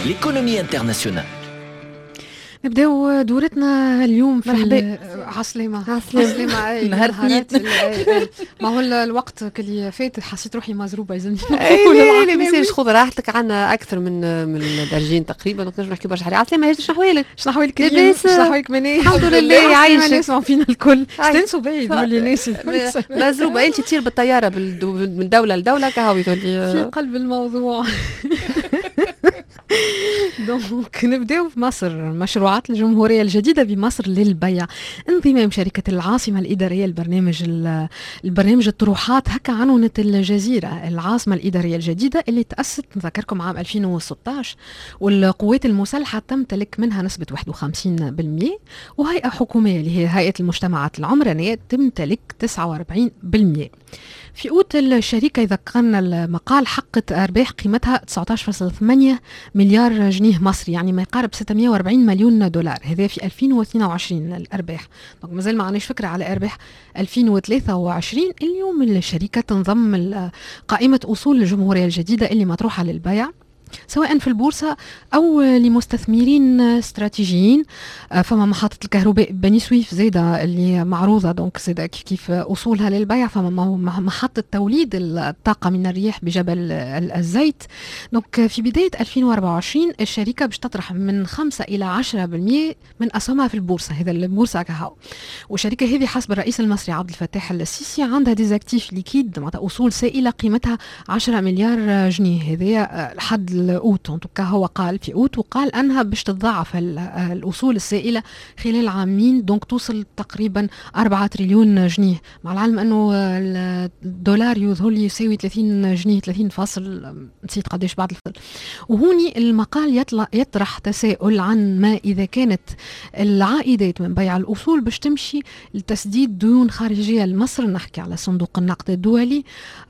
l'économie internationale. نبداو دورتنا اليوم في مرحبا. عسلامة نهار اثنين. ما هو الوقت اللي فات حسيت روحي مزروبة يزني لا ما يصيرش، خذ راحتك، عنا اكثر من درجين تقريبا، نقدر نحكي برشا حاجات. عسلامة، شنو احوالك؟ شنو احوالك اليوم؟ شنو احوالك مني؟ الحمد لله عايشة. نسمعوا فينا الكل استنسوا باهي تقولي ناس مزروبة. انت تطير بالطيارة من دولة لدولة كهو تقولي في قلب الموضوع. دونك نبداو في مصر. مشروعات الجمهورية الجديدة بمصر للبيع، انضمام شركة العاصمة الإدارية البرنامج الطروحات. هكا عنونت الجزيرة العاصمة الإدارية الجديدة اللي تأسست نذكركم عام 2016، والقوات المسلحة تمتلك منها نسبة 51%، وهيئة حكومية اللي هي هيئة المجتمعات العمرانية تمتلك 49%. في أوت الشركة إذا كان المقال حققت أرباح قيمتها 19.8 مليار جنيه مصري، يعني ما يقارب 640 مليون دولار. هذا في 2022 الأرباح. دونك مازال ما عناش فكرة على أرباح 2023. اليوم الشركة تنضم قائمة أصول الجمهورية الجديدة اللي مطروحة للبيع، سواء في البورصة أو لمستثمرين استراتيجيين. فما محطة الكهرباء بني سويف زيادة اللي معروضة، دونك زيادة كيف أصولها للبيع. فما محطة توليد الطاقة من الرياح بجبل الزيت. دونك في بداية 2024 الشركة باش تطرح من 5 إلى 10% من أسهمها في البورصة. هذا البورصة كهو. والشركة هذه حسب الرئيس المصري عبد الفتاح السيسي عندها ديزاكتيف ليكيد، معناتها أصول سائلة قيمتها 10 مليار جنيه. هذا لحد الأوت، هو قال في أوت، وقال أنها باش تتضاعف الأصول السائلة خلال عامين، دونك توصل تقريبا 4 تريليون جنيه. مع العلم أنه الدولار يظهر لي يساوي 30 جنيه، 30 فاصل نسيت قديش بعد الفصل. وهوني المقال يطرح تساؤل عن ما إذا كانت العائدات من بيع الأصول باش تمشي لتسديد ديون خارجية لمصر، نحكي على صندوق النقد الدولي.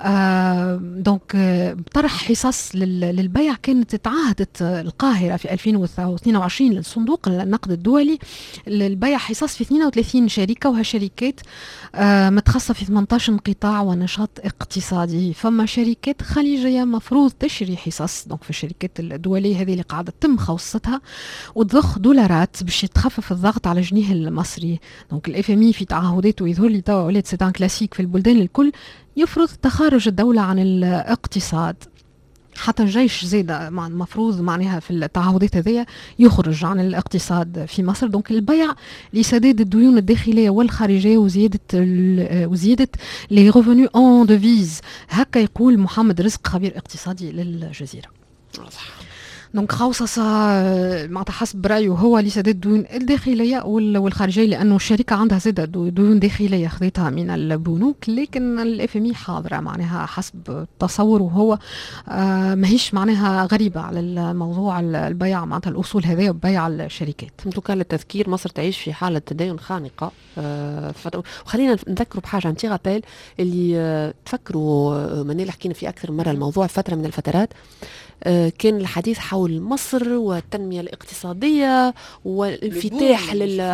دونك طرح حصص للبيع كانت تعهدت القاهرة في 2022 للصندوق النقد الدولي للبيع حصص في 32 شركة، وهالشركات متخصصة في 18 قطاع ونشاط اقتصادي. فما شركات خليجية مفروض تشري حصص، دونك في الشركات الدولية هذه اللي قاعدة تم خوصتها وتضخ دولارات باش يتخفف الضغط على الجنيه المصري. دونك الاف ام اي في تعهداته يظهر لي توا ولات سيتان كلاسيك في البلدان الكل يفرض تخارج الدولة عن الاقتصاد. حتى الجيش زاد المفروض معناها في التعهدات هذيا يخرج عن الاقتصاد في مصر. دونك البيع لسداد الديون الداخليه والخارجيه وزياده لي ريفونو اون ديفيز، هكا يقول محمد رزق خبير اقتصادي للجزيره. دونك خوصصة معناتها حسب رأيه هو لسداد الديون الداخلية والخارجية، لأنه الشركة عندها زادة ديون داخلية خذيتها من البنوك، لكن الاف ام اي حاضرة معناها حسب تصوره هو ماهيش معناها غريبة على الموضوع البيع معناتها الأصول هذه وبيع الشركات. دوكا للتذكير، مصر تعيش في حالة تدين خانقة. وخلينا نذكروا بحاجة انتي غابيل اللي تفكروا منال حكينا في أكثر مرة الموضوع فترة من الفترات. كان الحديث حول مصر والتنمية الاقتصادية والانفتاح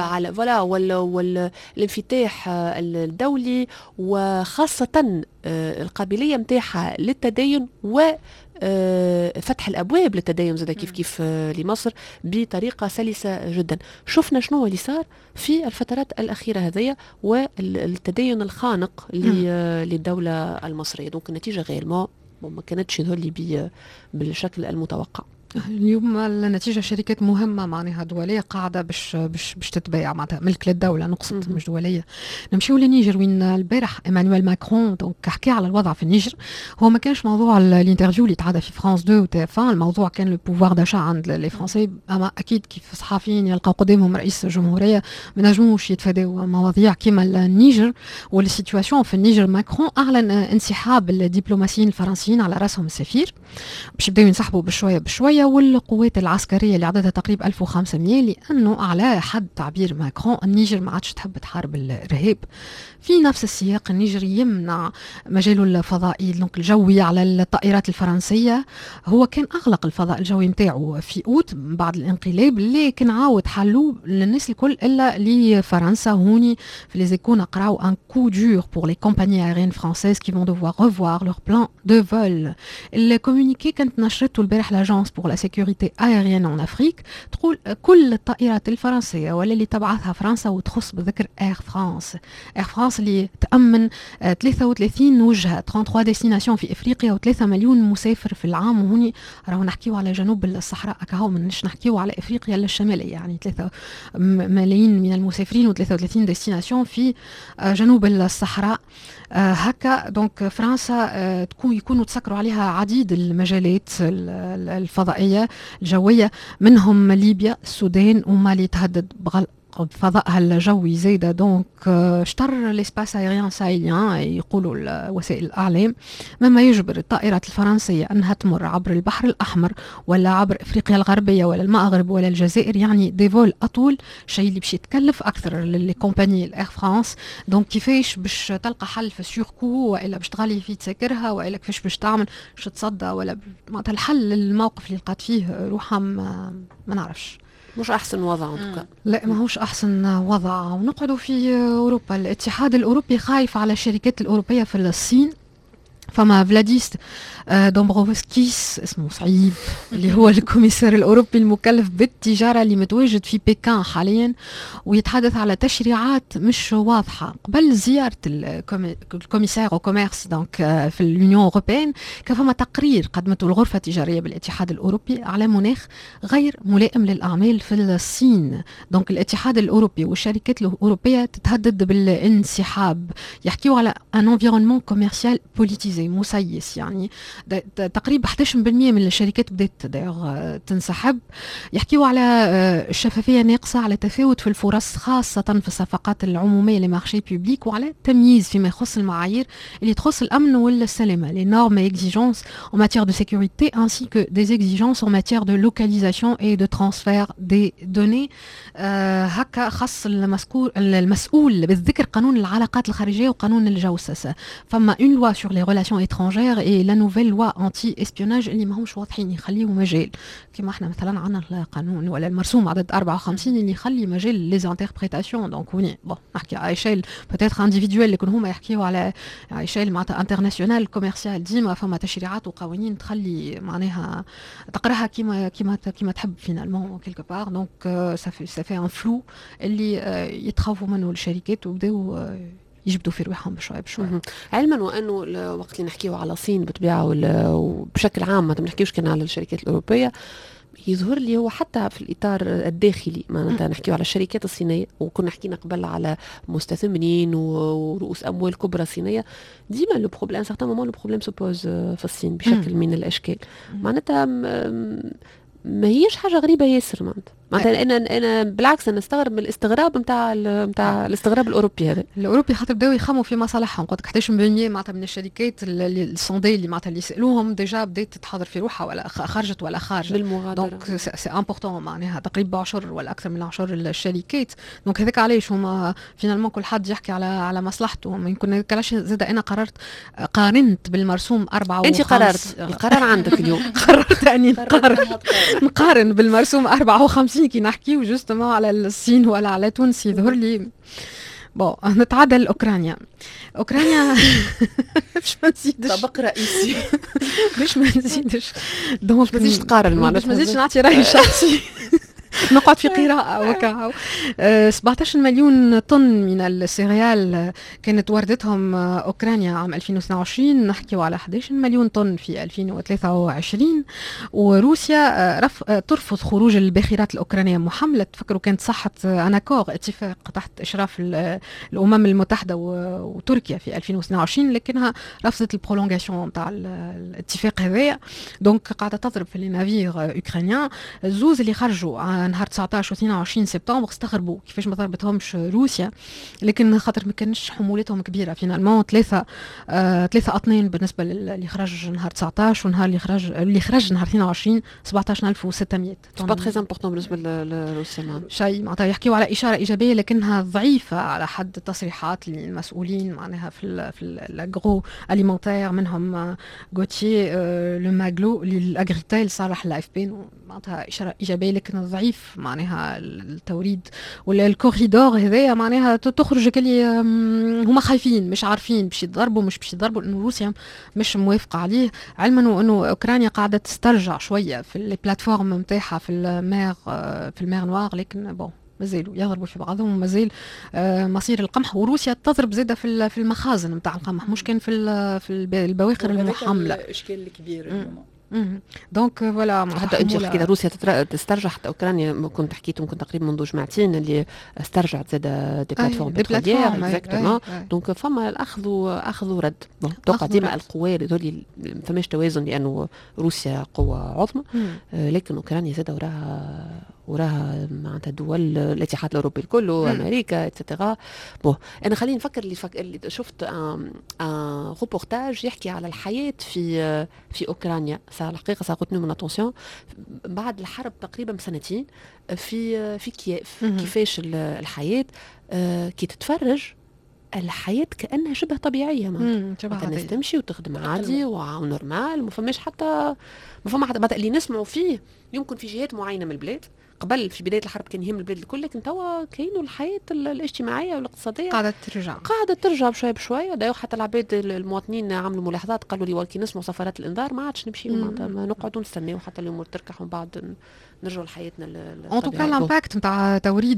والانفتاح الدولي، وخاصة القابلية متاحة للتدين وفتح الأبواب للتدين زي كيف لمصر بطريقة سلسة جدا. شفنا شنو اللي صار في الفترات الأخيرة هذه والتدين الخانق للدولة المصرية. دونك النتيجة غير ما كانتش يظهر لي بالشكل المتوقع. اليوم النتيجة شركات مهمة معناها دولية قاعدة باش تتبايع معناتها ملك للدولة، نقصد مش دولية. نمشيو للنيجر وين البارح ايمانويل ماكرون دونك حكى على الوضع في النيجر. هو ما كانش موضوع الانترفيو اللي تعاد في فرانس 2 و TF1، الموضوع كان لو بوفوار داشا عند لي فرنسي. اما اكيد كيف صحافيين يلقاو قدامهم رئيس الجمهورية ما نجموش يتفاداو مواضيع كيما النيجر والسيتواسيون في النيجر. ماكرون اعلن انسحاب الدبلوماسيين الفرنسيين على راسهم السفير باش يبداو ينسحبوا بشوية، والقوات العسكرية اللي عددها تقريبا 1500، لأنه على حد تعبير ماكرون النيجر ما عادش تحب تحارب الإرهاب. في نفس السياق النيجر يمنع مجاله الفضائي دونك الجوي على الطائرات الفرنسية. هو كان أغلق الفضاء الجوي متاعه في أوت بعد الانقلاب، لكن عاود حلو للناس الكل إلا لفرنسا. هوني في ليزيكو نقراو un coup dur pour les compagnies aériennes françaises qui vont devoir revoir leur plan de vol. الكومونيكي كانت نشرته البارح l'agence pour la sécurité aérienne en Afrique تقول كل الطائرات الفرنسية ولا اللي تبعثها فرنسا وتخص بذكر اير فرانس. اير فرانس اللي تأمن 33 وجهة 33 ديستيناسيون في افريقيا و3 مليون مسافر في العام. وهوني راهو نحكيو على جنوب الصحراء كهو، منش نحكيو على افريقيا الشمالية، يعني 3 ملايين من المسافرين و33 ديستيناسيون في جنوب الصحراء. هكا دونك فرنسا يكونوا تسكروا عليها عديد المجالات الفضائية الجوية، منهم ليبيا، السودان ومالي تهدد بفضائها الجوي زايدة. دونك اشتر الاسباس ايريان سايليان يقولوا وسائل الاعلام، مما يجبر الطائرات الفرنسية انها تمر عبر البحر الاحمر ولا عبر افريقيا الغربية ولا المغرب ولا الجزائر، يعني ديفول اطول، شيء اللي باش يتكلف اكثر للكومباني الاير فرانس. دونك كيفاش باش تلقى حل في السيركو، والا باش تغلي في تسكرها، والا كيفاش باش تعمل باش تصدى، ولا معناتها الحل الموقف اللي لقات فيه روحها ما نعرفش. مش احسن وضع انتوكا. لا ماهوش احسن وضع. ونقعدوا في اوروبا، الاتحاد الاوروبي خايف على الشركات الاوروبيه في الصين. فما فلاديس دومبروفسكيس، اسمه صعيب، اللي هو الكوميسار الأوروبي المكلف بالتجارة اللي متواجد في بكين حاليا، ويتحدث على تشريعات مش واضحة. قبل زيارة الكوميسار أو كوميرس دونك في اليونيون أوروبيين، كان فما تقرير قدمته الغرفة التجارية بالاتحاد الأوروبي على مناخ غير ملائم للأعمال في الصين. دونك الاتحاد الأوروبي والشركات الأوروبية تتهدد بالانسحاب. يحكيوا على ان environnement commercial politisé مسيس، يعني تقريبا 11% من الشركات بدات تنسحب. يحكيوا على الشفافيه ناقصه، على تفاوت في الفرص خاصه في الصفقات العموميه لمارشي بوبليك، وعلى تمييز فيما يخص المعايير اللي تخص الامن والسلامه، les normes et exigences en matière de sécurité ainsi que des exigences en matière de localisation et de transfert des données. هكا خاص المسؤول بالذكر قانون العلاقات الخارجيه وقانون الجوسسه. فما une loi sur les relations étrangères et la nouvelle loi anti-espionnage اللي ماهمش واضحين، يخليوا مجال كما احنا مثلا عندنا القانون ولا المرسوم عدد 54 اللي يخلي مجال لي انتربريتاسيون. دونك وني بون نحكي على ايشيل بوتيتر انديفيدويل، لكن هما يحكيوا على ايشيل معناتها انترناسيونال كوميرسيال. ديما فما تشريعات وقوانين تخلي معناها تقراها كيما تحب فينالمون كيلكو بار. دونك سافي ان فلو اللي يتخوفوا منه الشركات وبداو يجبدوا في رواحهم بشوي بشوي. علما وانه وقت اللي نحكيو على الصين بالطبيعه وبشكل عام ما نحكيوش كان على الشركات الاوروبيه، يظهر لي هو حتى في الاطار الداخلي معناتها نحكيو على الشركات الصينيه، وكنا حكينا قبل على مستثمرين ورؤوس اموال كبرى صينيه. ديما لو بروبليم سارتان مومون لو بروبليم سوبوز في الصين بشكل من الاشكال. معناتها ما هيش حاجه غريبه ياسر معناتها انا بالعكس انا استغرب من الاستغراب نتاع الاستغراب الاوروبي هذا. الاوروبي خاطر بداو يخموا في مصالحهم. قلت 11% معناتها من الشركات اللي الصندي اللي معناتها اللي يسالوهم ديجا بدات تتحضر في روحها ولا خرجت ولا خارجه بالمغادره. دونك سي امبورطون معناها تقريبا 10 ولا اكثر من 10 الشركات. دونك هذاك علاش هما فينالمون كل حد يحكي على مصلحته. ما يمكن كلاش زاد انا قارنت بالمرسوم 4 انت قررت القرار عندك اليوم. قررت اني نقارن بالمرسوم 54 كي نحكيو جوستومون على الصين ولا على تونس. يظهر لي بون نتعدى لاوكرانيا. اوكرانيا باش ما نزيدش طبق رئيسي باش ما نزيدش دونك ما تزيدش تقارن معناتها، باش ما نزيدش نعطي رايي الشخصي. نقعد في قراءة وكاو. 17 مليون طن من السيريال كانت واردتهم أوكرانيا عام 2022. نحكيو على 11 مليون طن في 2023. وروسيا ترفض خروج الباخرات الأوكرانية محملة. تفكروا كانت صحت أناكور اتفاق تحت إشراف الأمم المتحدة وتركيا في 2022، لكنها رفضت البرولونغاسيون نتاع الاتفاق هذايا. دونك قاعدة تضرب في النافير أوكرانيان. الزوز اللي خرجوا نهار 19 و 22 سبتمبر استغربوا كيفاش ما ضربتهمش روسيا، لكن خاطر ما كانش حمولتهم كبيره فينالمون. ثلاثه اطنان بالنسبه اللي خرج نهار 19 ونهار اللي خرج نهار 22 17600 طن. با تري امبورطون بالنسبه لروسيا. شيء معناتها يحكيوا على اشاره ايجابيه لكنها ضعيفه على حد التصريحات المسؤولين معناها في الاغرو اليمونتير، منهم غوتيي لو ماغلو للاغريتيل صالح لايف بين. معناتها اشاره ايجابيه لكن ضعيف كيف معناها التوريد ولا الكوريدور هذايا معناها تخرج كلي هما خايفين مش عارفين باش يضربوا مش باش يضربوا لانه روسيا مش موافقه عليه، علما وانه اوكرانيا قاعده تسترجع شويه في البلاتفورم نتاعها في المير نوار، لكن بون مازالوا يضربوا في بعضهم، مازال مصير القمح، وروسيا تضرب زاده في المخازن نتاع القمح مش كان في البواخر المحمله. الاشكال الكبير اليوم. دونك فوالا حتى انت حكيت روسيا تسترجع، حتى اوكرانيا كنت حكيت ممكن تقريبا منذ جمعتين اللي استرجعت زاد دي بلاتفورم بتروليير اكزاكتومون. دونك فما الاخذ ورد. توقع ديما القوى اللي فماش توازن لانه روسيا قوه عظمى، لكن اوكرانيا زاد وراها معناتها دول الاتحاد الاوروبي الكل امريكا اتسيتيرا. بون انا خليني نفكر اللي شفت روبورتاج يحكي على الحياه في اوكرانيا، الحقيقه ساقتني من اتونسيون بعد الحرب تقريبا بسنتين في كييف. كيفاش الحياه كي تتفرج الحياة كأنها شبه طبيعية، الناس تمشي وتخدم عادي ونورمال، ما فماش حتى اللي نسمعوا فيه يمكن في جهات معينة من البلاد. قبل في بداية الحرب كان يهم البلاد الكل، لكن توا كاينوا الحياة الاجتماعية والاقتصادية قاعدة ترجع بشوية بشوية. دايو حتى العباد المواطنين عملوا ملاحظات، قالوا لي كي نسمعوا صفارات الانذار ما عادش نمشي ما نقعدوا نستناو حتى الامور تركح ومن بعد نرجعوا لحياتنا الطبيعية. ان توكا الامباكت نتاع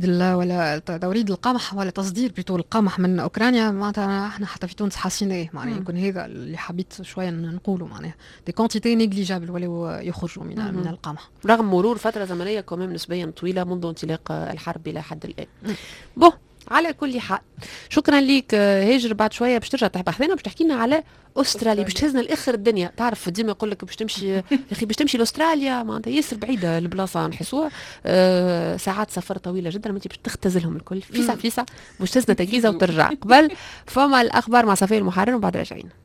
توريد القمح ولا تصدير بتول القمح من اوكرانيا معناتها احنا حتى في تونس حاسيناه، معناها يكون هذا اللي حبيت شويه نقوله، معناها دي كونتيتي نيجليجابل ولا يخرجوا من القمح رغم مرور فتره زمنيه كمان نسبيا طويله منذ انطلاق الحرب الى حد الان. بون على كل حال شكرا ليك هاجر. بعد شويه باش ترجع تحب حذانا باش تحكي لنا على استراليا، باش تهزنا لاخر الدنيا. تعرف ديما يقول لك باش تمشي يا اخي باش تمشي لاستراليا معناتها ياسر بعيده البلاصه نحسوها ساعات سفر طويله جدا، ما انت باش تختزلهم الكل فيسع باش تهزنا تجهيزه وترجع. قبل فما الاخبار مع صفيه المحرر وبعد راجعين.